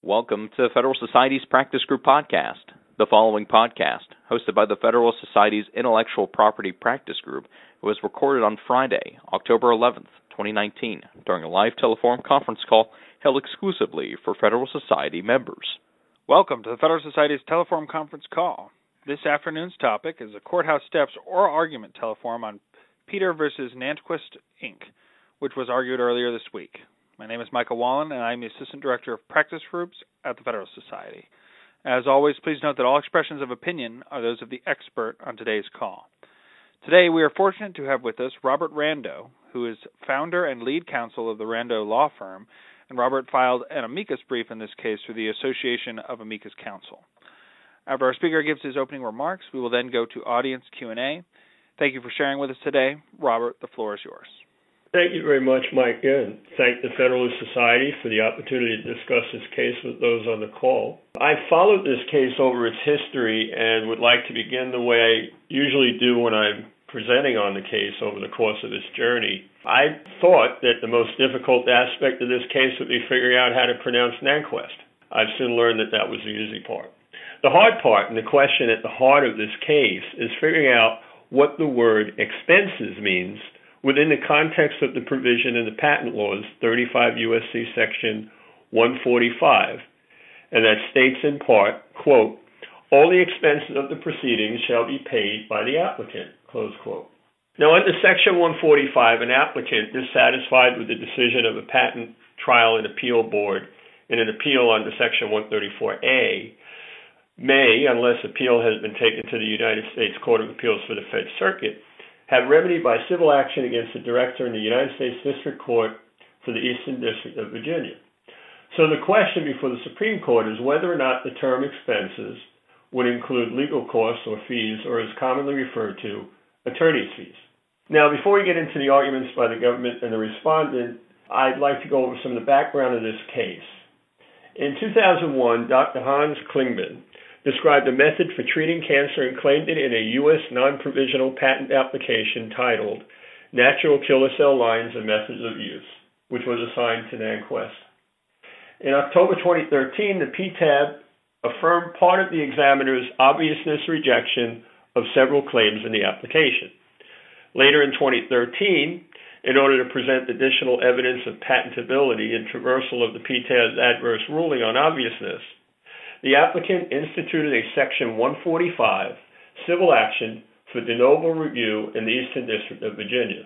Welcome to Federal Society's Practice Group podcast. The following podcast, hosted by the Federal Society's Intellectual Property Practice Group, was recorded on Friday, October 11th, 2019, during a live telephone conference call held exclusively for Federal Society members. Welcome to the Federal Society's Teleforum conference call. This afternoon's topic is a courthouse steps oral argument teleforum on Peter v. Nantquist, Inc., which was argued earlier this week. My name is Michael Wallen, and I am the Assistant Director of Practice Groups at the Federal Society. As always, please note that all expressions of opinion are those of the expert on today's call. Today, we are fortunate to have with us Robert Rando, who is founder and lead counsel of the Rando Law Firm, and Robert filed an amicus brief in this case through the Association of Amicus Counsel. After our speaker gives his opening remarks, we will then go to audience Q&A. Thank you for sharing with us today. Robert, the floor is yours. Thank you very much, Mike, and thank the Federalist Society for the opportunity to discuss this case with those on the call. I followed this case over its history and would like to begin the way I usually do when I'm presenting on the case over the course of its journey. I thought that the most difficult aspect of this case would be figuring out how to pronounce Nantquist. I've soon learned that that was the easy part. The hard part, and the question at the heart of this case, is figuring out what the word expenses means within the context of the provision in the patent laws, 35 U.S.C. Section 145, and that states in part, quote, all the expenses of the proceedings shall be paid by the applicant, close quote. Now, under Section 145, an applicant dissatisfied with the decision of a patent trial and appeal board in an appeal under Section 134A may, unless appeal has been taken to the United States Court of Appeals for the Fed Circuit, have remedy by civil action against the director in the United States District Court for the Eastern District of Virginia. So the question before the Supreme Court is whether or not the term expenses would include legal costs or fees, or as commonly referred to, attorney's fees. Now, before we get into the arguments by the government and the respondent, I'd like to go over some of the background of this case. In 2001, Dr. Hans Klingman described a method for treating cancer and claimed it in a U.S. non-provisional patent application titled Natural Killer Cell Lines and Methods of Use, which was assigned to Nantquist. In October 2013, the PTAB affirmed part of the examiner's obviousness rejection of several claims in the application. Later in 2013, in order to present additional evidence of patentability and traversal of the PTAB's adverse ruling on obviousness, the applicant instituted a Section 145 civil action for de novo review in the Eastern District of Virginia.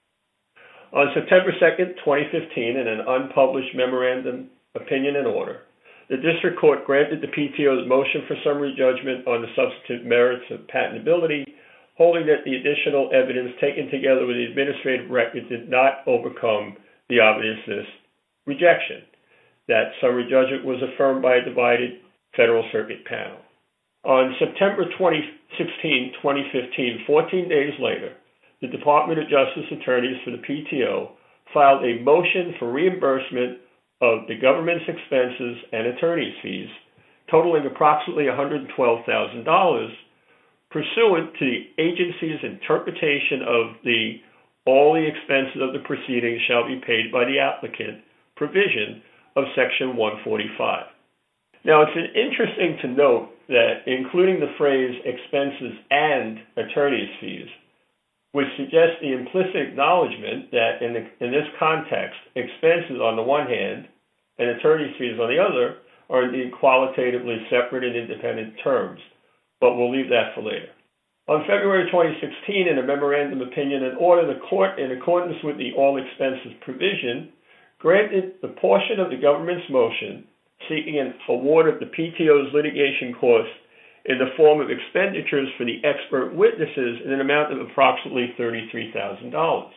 On September 2, 2015, in an unpublished memorandum opinion and order, the District Court granted the PTO's motion for summary judgment on the substantive merits of patentability, holding that the additional evidence taken together with the administrative record did not overcome the obviousness rejection. That summary judgment was affirmed by a divided Federal Circuit panel. On September 2016, 2015, 14 days later, the Department of Justice attorneys for the PTO filed a motion for reimbursement of the government's expenses and attorney's fees, totaling approximately $112,000, pursuant to the agency's interpretation of the all the expenses of the proceedings shall be paid by the applicant provision of Section 145. Now, it's interesting to note that including the phrase expenses and attorney's fees, which suggests the implicit acknowledgement that in this context, expenses on the one hand and attorney's fees on the other are indeed qualitatively separate and independent terms, but we'll leave that for later. On February 2016, in a memorandum opinion and order, the court, in accordance with the all expenses provision, granted the portion of the government's motion seeking an award of the PTO's litigation costs in the form of expenditures for the expert witnesses in an amount of approximately $33,000.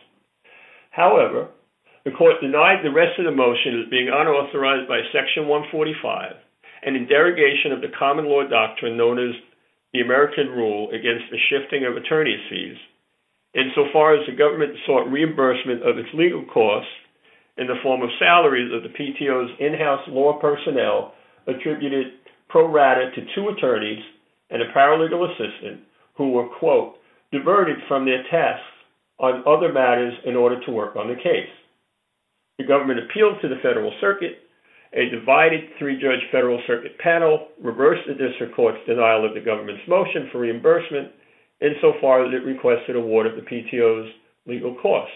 However, the court denied the rest of the motion as being unauthorized by Section 145 and in derogation of the common law doctrine known as the American rule against the shifting of attorney's fees, insofar as the government sought reimbursement of its legal costs in the form of salaries of the PTO's in-house law personnel attributed pro rata to two attorneys and a paralegal assistant who were, quote, diverted from their tasks on other matters in order to work on the case. The government appealed to the Federal Circuit, a divided three-judge Federal Circuit panel reversed the district court's denial of the government's motion for reimbursement insofar as it requested award of the PTO's legal costs.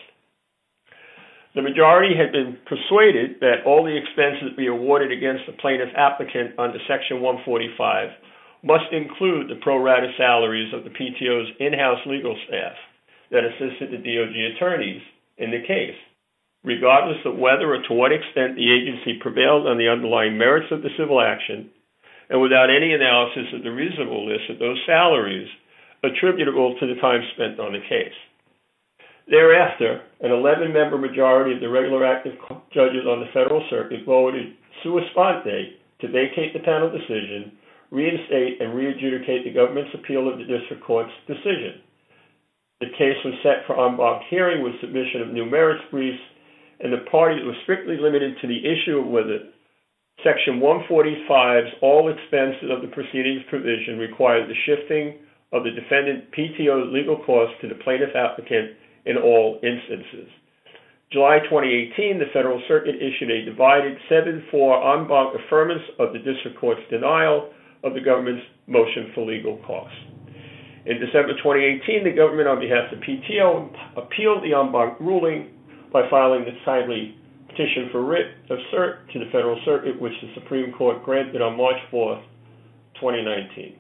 The majority had been persuaded that all the expenses be awarded against the plaintiff applicant under Section 145 must include the pro rata salaries of the PTO's in-house legal staff that assisted the DOJ attorneys in the case, regardless of whether or to what extent the agency prevailed on the underlying merits of the civil action, and without any analysis of the reasonableness of those salaries attributable to the time spent on the case. Thereafter, an 11-member majority of the regular active judges on the Federal Circuit voted sua sponte to vacate the panel decision, reinstate and re-adjudicate the government's appeal of the district court's decision. The case was set for en banc hearing with submission of new merits briefs, and the parties were strictly limited to the issue of whether Section 145's all expenses of the proceedings provision required the shifting of the defendant PTO's legal costs to the plaintiff applicant in all instances. July 2018, the Federal Circuit issued a divided 7-4 en banc affirmance of the district court's denial of the government's motion for legal costs. In December 2018, the government, on behalf of the PTO, appealed the en banc ruling by filing the timely petition for writ of cert to the Federal Circuit, which the Supreme Court granted on March 4, 2019.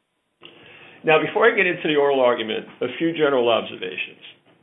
Now, before I get into the oral argument, a few general observations.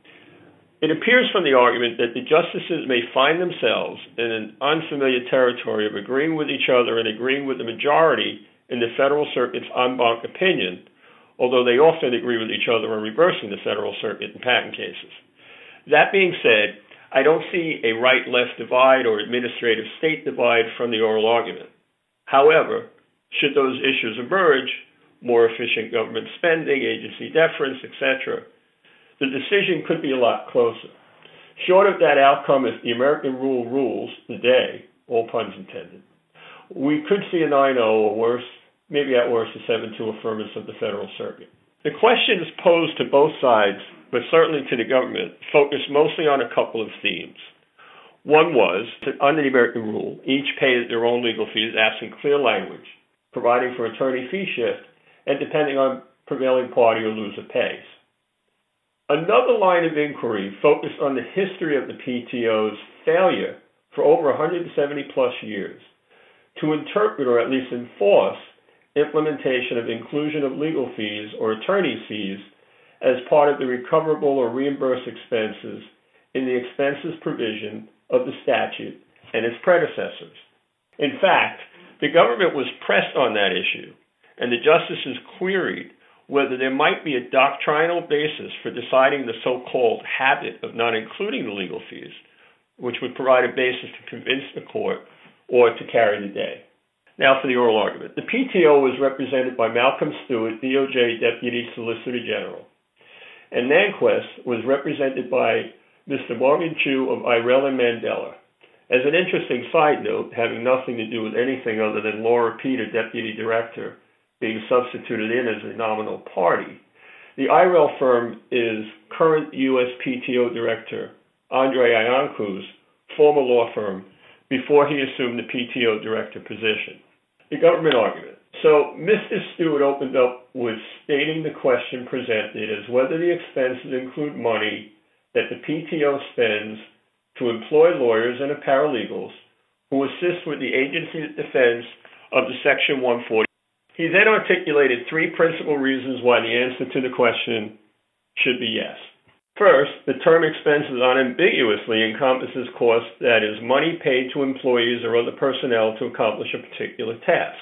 It appears from the argument that the justices may find themselves in an unfamiliar territory of agreeing with each other and agreeing with the majority in the Federal Circuit's en banc opinion, although they often agree with each other on reversing the Federal Circuit in patent cases. That being said, I don't see a right-left divide or administrative state divide from the oral argument. However, should those issues emerge, more efficient government spending, agency deference, etc., the decision could be a lot closer. Short of that outcome, if the American rule rules the day, all puns intended, we could see a 9-0 or worse, maybe at worst a 7-2 affirmance of the Federal Circuit. The questions posed to both sides, but certainly to the government, focused mostly on a couple of themes. One was that under the American rule, each pays their own legal fees absent clear language, providing for attorney fee shift, and depending on prevailing party or loser pays. Another line of inquiry focused on the history of the PTO's failure for over 170 plus years to interpret or at least enforce implementation of inclusion of legal fees or attorney fees as part of the recoverable or reimbursed expenses in the expenses provision of the statute and its predecessors. In fact, the government was pressed on that issue, and the justices queried whether there might be a doctrinal basis for deciding the so-called habit of not including the legal fees, which would provide a basis to convince the court or to carry the day. Now for the oral argument. The PTO was represented by Malcolm Stewart, DOJ Deputy Solicitor General, and Nanquist was represented by Mr. Morgan Chu of Irell and Mandela. As an interesting side note, having nothing to do with anything other than Laura Peter, Deputy Director, being substituted in as a nominal party, the Irell firm is current U.S. PTO Director Andre Iancu's former law firm before he assumed the PTO Director position. The government argument. So Mr. Stewart opened up with stating the question presented as whether the expenses include money that the PTO spends to employ lawyers and paralegals who assist with the agency's defense of the Section 140. He then articulated three principal reasons why the answer to the question should be yes. First, the term expenses unambiguously encompasses costs, that is, money paid to employees or other personnel to accomplish a particular task.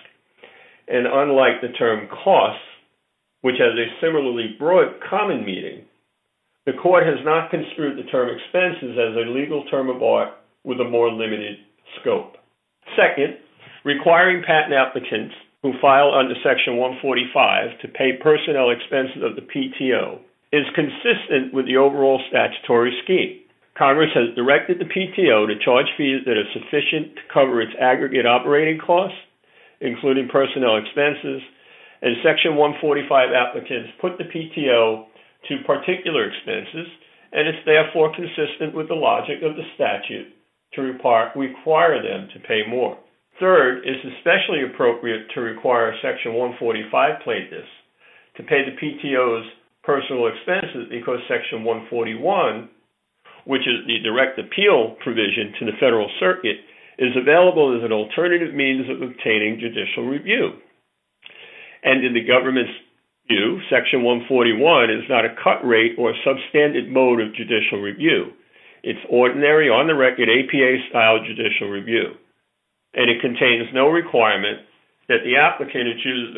And unlike the term costs, which has a similarly broad common meaning, the court has not construed the term expenses as a legal term of art with a more limited scope. Second, requiring patent applicants who file under Section 145 to pay personnel expenses of the PTO is consistent with the overall statutory scheme. Congress has directed the PTO to charge fees that are sufficient to cover its aggregate operating costs, including personnel expenses, and Section 145 applicants put the PTO to particular expenses, and it's therefore consistent with the logic of the statute to require them to pay more. Third, it's especially appropriate to require Section 145 plaintiffs to pay the PTO's personal expenses because Section 141, which is the direct appeal provision to the Federal Circuit, is available as an alternative means of obtaining judicial review. And in the government's view, Section 141 is not a cut rate or substandard mode of judicial review. It's ordinary, on-the-record, APA-style judicial review. And it contains no requirement that the applicant who chooses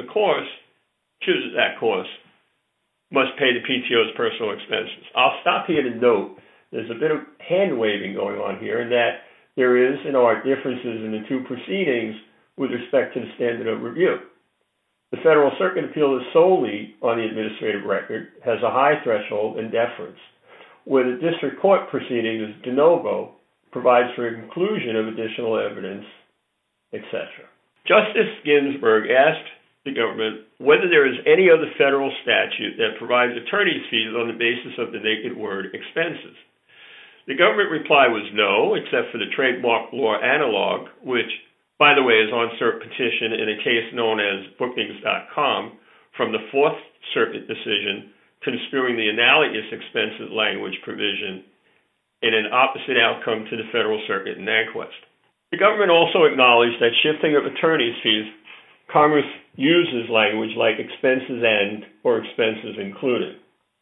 that course, must pay the PTO's personal expenses. I'll stop here to note there's a bit of hand-waving going on here, in that there is, and are, differences in the two proceedings with respect to the standard of review. The Federal Circuit appeal is solely on the administrative record, has a high threshold and deference, where the district court proceeding is de novo, provides for inclusion of additional evidence, etc. Justice Ginsburg asked the government whether there is any other federal statute that provides attorney's fees on the basis of the naked word expenses. The government reply was no, except for the trademark law analog, which, by the way, is on cert petition in a case known as Bookings.com from the Fourth Circuit decision construing the analogous expenses language provision in an opposite outcome to the Federal Circuit in Nanquist. The government also acknowledged that shifting of attorney's fees, Congress uses language like expenses and or expenses included.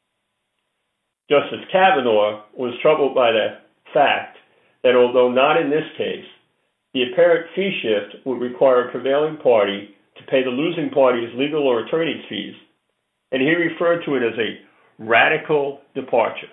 Justice Kavanaugh was troubled by the fact that although not in this case, the apparent fee shift would require a prevailing party to pay the losing party's legal or attorney's fees, and he referred to it as a radical departure.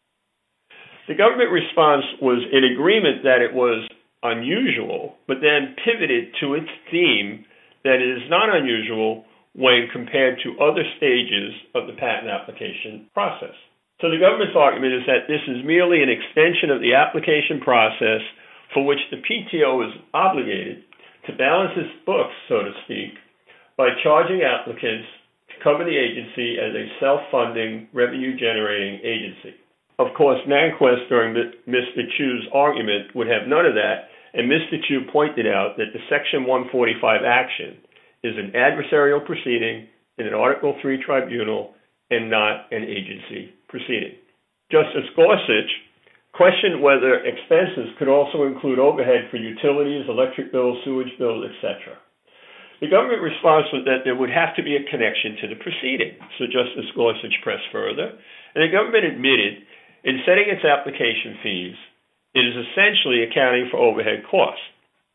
The government response was in agreement that it was unusual, but then pivoted to its theme that it is not unusual when compared to other stages of the patent application process. So the government's argument is that this is merely an extension of the application process for which the PTO is obligated to balance its books, so to speak, by charging applicants to cover the agency as a self-funding, revenue-generating agency. Of course, Nanquist, during Mr. Chu's argument, would have none of that, and Mr. Chu pointed out that the Section 145 action is an adversarial proceeding in an Article III tribunal and not an agency proceeding. Justice Gorsuch questioned whether expenses could also include overhead for utilities, electric bills, sewage bills, etc. The government response was that there would have to be a connection to the proceeding, so Justice Gorsuch pressed further, and the government admitted in setting its application fees, it is essentially accounting for overhead costs.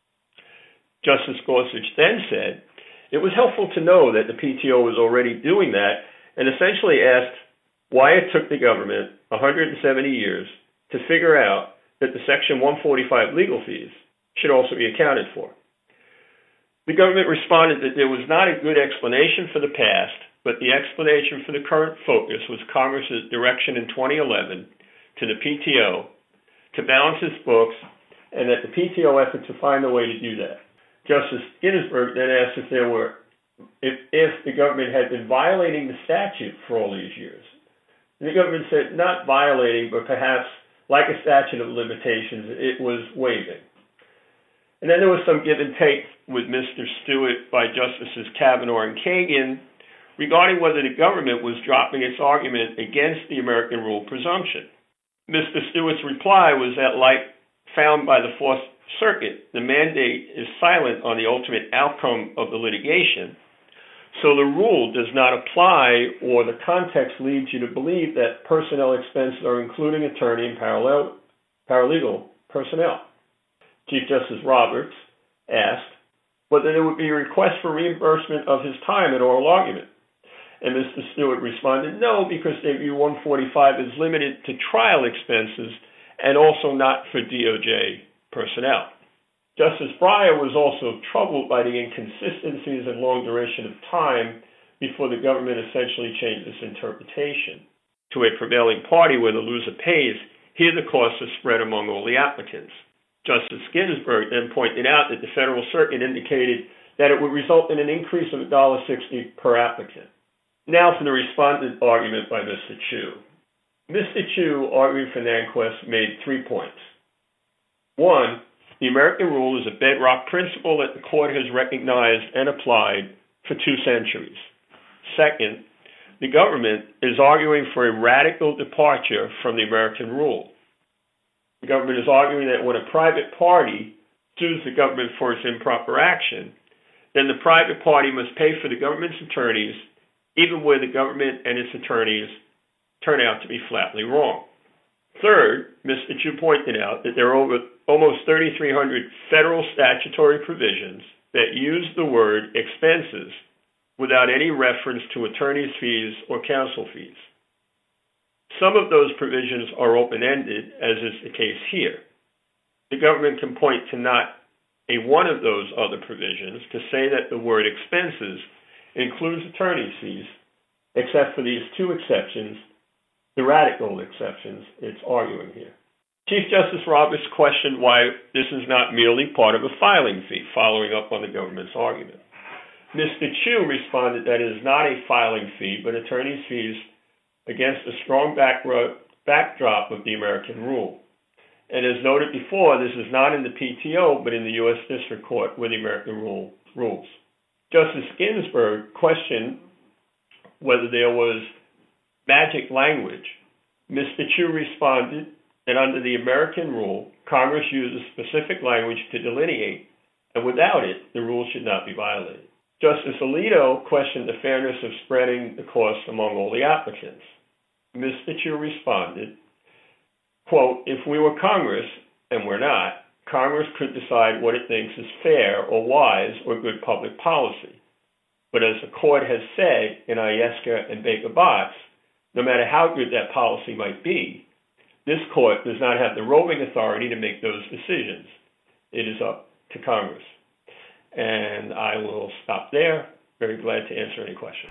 Justice Gorsuch then said it was helpful to know that the PTO was already doing that, and essentially asked why it took the government 170 years to figure out that the Section 145 legal fees should also be accounted for. The government responded that there was not a good explanation for the past, but the explanation for the current focus was Congress's direction in 2011 to the PTO to balance its books, and that the PTO effort to find a way to do that. Justice Ginsburg then asked if the government had been violating the statute for all these years. And the government said not violating, but perhaps like a statute of limitations, it was waiving. And then there was some give and take with Mr. Stewart by Justices Kavanaugh and Kagan regarding whether the government was dropping its argument against the American rule presumption. Mr. Stewart's reply was that, like found by the Fourth Circuit, the mandate is silent on the ultimate outcome of the litigation, so the rule does not apply, or the context leads you to believe that personnel expenses are including attorney and paralegal personnel. Chief Justice Roberts asked whether there would be a request for reimbursement of his time at oral argument. And Mr. Stewart responded, no, because they view 145 as limited to trial expenses and also not for DOJ personnel. Justice Breyer was also troubled by the inconsistencies and long duration of time before the government essentially changed its interpretation to a prevailing party where the loser pays. Here the costs are spread among all the applicants. Justice Ginsburg then pointed out that the Federal Circuit indicated that it would result in an increase of $1.60 per applicant. Now for the respondent argument by Mr. Chu. Mr. Chu, arguing for Nanquist, made 3 points. One, The American rule is a bedrock principle that the court has recognized and applied for 2 centuries. Second, the government is arguing for a radical departure from the American rule. The government is arguing that when a private party sues the government for its improper action, then the private party must pay for the government's attorneys, even where the government and its attorneys turn out to be flatly wrong. Third, Mr. Chu pointed out that there are over almost 3,300 federal statutory provisions that use the word expenses without any reference to attorney's fees or counsel fees. Some of those provisions are open-ended, as is the case here. The government can point to not a one of those other provisions to say that the word expenses includes attorney's fees, except for these 2 exceptions, the radical exceptions it's arguing here. Chief Justice Roberts questioned why this is not merely part of a filing fee, following up on the government's argument. Mr. Chu responded that it is not a filing fee, but attorney's fees against a strong backdrop of the American rule. And as noted before, this is not in the PTO, but in the U.S. District Court where the American rule rules. Justice Ginsburg questioned whether there was magic language. Mr. Chu responded that under the American rule, Congress uses specific language to delineate, and without it, the rule should not be violated. Justice Alito questioned the fairness of spreading the cost among all the applicants. Mr. Chu responded, quote, if we were Congress, and we're not, Congress could decide what it thinks is fair or wise or good public policy. But as the court has said in Iesca and Baker-Botts, no matter how good that policy might be, this court does not have the roving authority to make those decisions. It is up to Congress. And I will stop there. Very glad to answer any questions.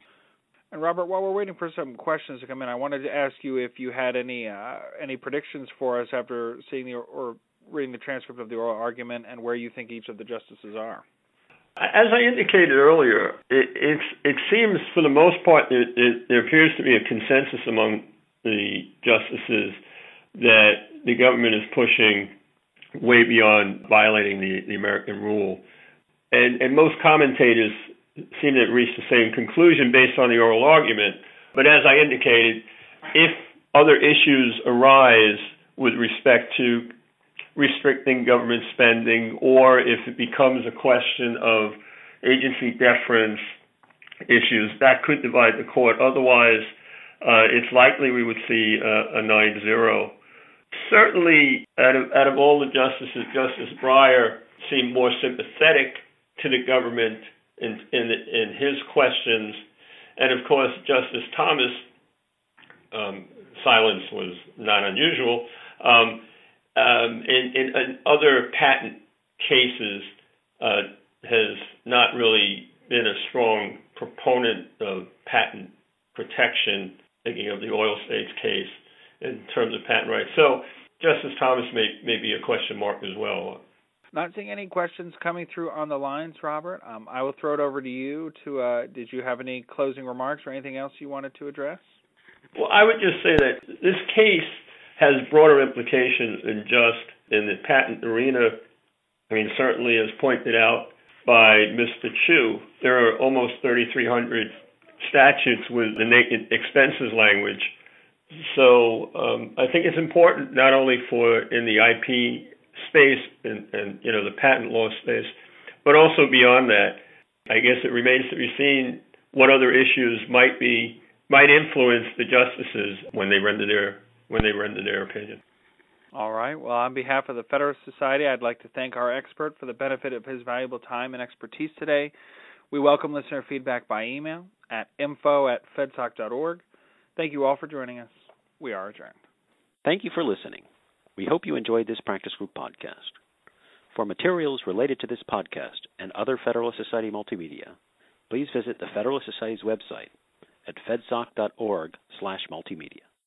And Robert, while we're waiting for some questions to come in, I wanted to ask you if you had any predictions for us after seeing or reading the transcript of the oral argument, and where you think each of the justices are. As I indicated earlier, it seems for the most part there appears to be a consensus among the justices that the government is pushing way beyond violating the American rule. And most commentators seem to have reached the same conclusion based on the oral argument. But as I indicated, if other issues arise with respect to restricting government spending, or if it becomes a question of agency deference issues, that could divide the court. Otherwise, it's likely we would see a 9-0. Certainly, out of all the justices, Justice Breyer seemed more sympathetic to the government in his questions. And of course, Justice Thomas, silence was not unusual. In other patent cases, has not really been a strong proponent of patent protection, thinking of the oil states case in terms of patent rights. So Justice Thomas may be a question mark as well. Not seeing any questions coming through on the lines, Robert. I will throw it over to you. Did you have any closing remarks or anything else you wanted to address? Well, I would just say that this case has broader implications than just in the patent arena. I mean, certainly as pointed out by Mr. Chu, there are almost 3,300 statutes with the naked expenses language. So I think it's important not only for in the IP space and the patent law space, but also beyond that. I guess it remains to be seen what other issues might influence the justices when they render their opinion. All right. Well, on behalf of the Federalist Society, I'd like to thank our expert for the benefit of his valuable time and expertise today. We welcome listener feedback by email at info@fedsoc.org. Thank you all for joining us. We are adjourned. Thank you for listening. We hope you enjoyed this practice group podcast. For materials related to this podcast and other Federalist Society multimedia, please visit the Federalist Society's website at fedsoc.org/multimedia.